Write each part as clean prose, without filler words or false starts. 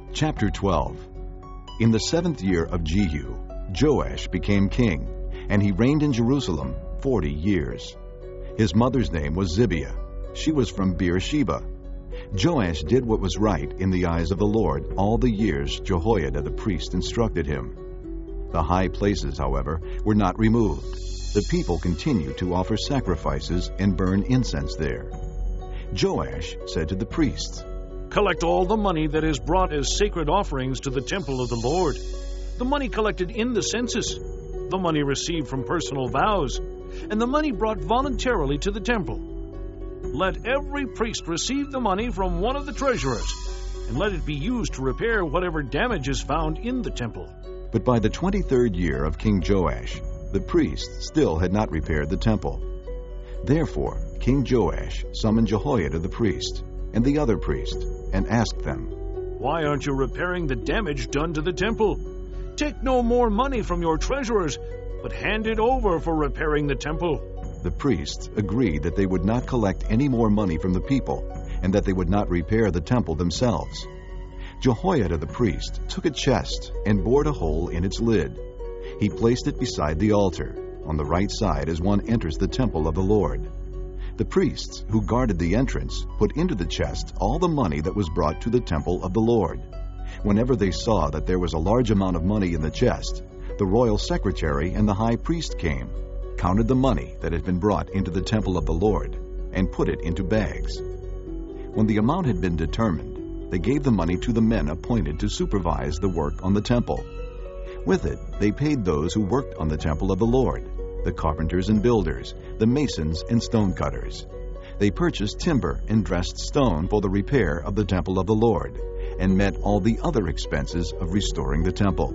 Chapter 12. In the 7th year of Jehu, Joash became king, and he reigned in Jerusalem 40 years. His mother's name was Zibiah. She was from Beersheba. Joash did what was right in the eyes of the Lord all the years Jehoiada the priest instructed him. The high places, however, were not removed. The people continued to offer sacrifices and burn incense there. Joash said to the priests, "Collect all the money that is brought as sacred offerings to the temple of the Lord, the money collected in the census, the money received from personal vows, and the money brought voluntarily to the temple. Let every priest receive the money from one of the treasurers, and let it be used to repair whatever damage is found in the temple." But by the 23rd year of King Joash, the priests still had not repaired the temple. Therefore King Joash summoned Jehoiada the priest and the other priest, and asked them, "Why aren't you repairing the damage done to the temple? Take no more money from your treasurers, but hand it over for repairing the temple." The priests agreed that they would not collect any more money from the people, and that they would not repair the temple themselves. Jehoiada the priest took a chest and bored a hole in its lid. He placed it beside the altar, on the right side as one enters the temple of the Lord. The priests who guarded the entrance put into the chest all the money that was brought to the temple of the Lord. Whenever they saw that there was a large amount of money in the chest, the royal secretary and the high priest came, counted the money that had been brought into the temple of the Lord, and put it into bags. When the amount had been determined, they gave the money to the men appointed to supervise the work on the temple. With it, they paid those who worked on the temple of the Lord, the carpenters and builders, the masons and stonecutters. They purchased timber and dressed stone for the repair of the temple of the Lord, and met all the other expenses of restoring the temple.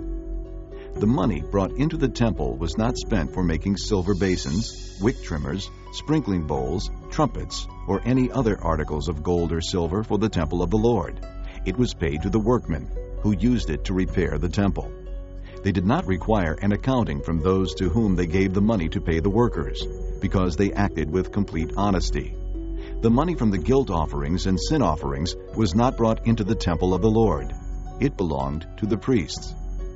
The money brought into the temple was not spent for making silver basins, wick trimmers, sprinkling bowls, trumpets, or any other articles of gold or silver for the temple of the Lord. It was paid to the workmen, who used it to repair the temple. They did not require an accounting from those to whom they gave the money to pay the workers, because they acted with complete honesty. The money from the guilt offerings and sin offerings was not brought into the temple of the Lord. It belonged to the priests.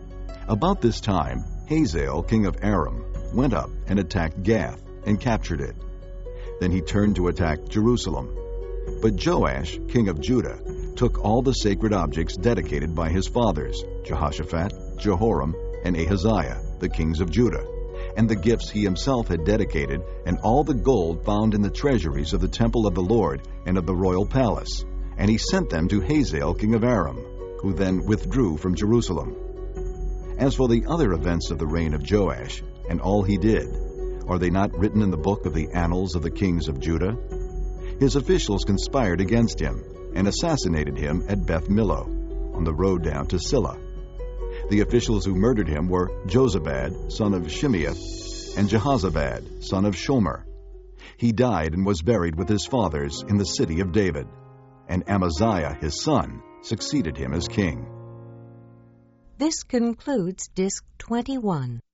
About this time, Hazael, king of Aram, went up and attacked Gath and captured it. Then he turned to attack Jerusalem. But Joash, king of Judah, took all the sacred objects dedicated by his fathers, Jehoshaphat, Jehoram, and Ahaziah, the kings of Judah, and the gifts he himself had dedicated, and all the gold found in the treasuries of the temple of the Lord and of the royal palace, and he sent them to Hazael, king of Aram, who then withdrew from Jerusalem. As for the other events of the reign of Joash, and all he did, are they not written in the book of the annals of the kings of Judah? His officials conspired against him, and assassinated him at Beth Millo, on the road down to Silla. The officials who murdered him were Jozabad, son of Shimeath, and Jehozabad, son of Shomer. He died and was buried with his fathers in the city of David, and Amaziah his son succeeded him as king. This concludes Disc 21.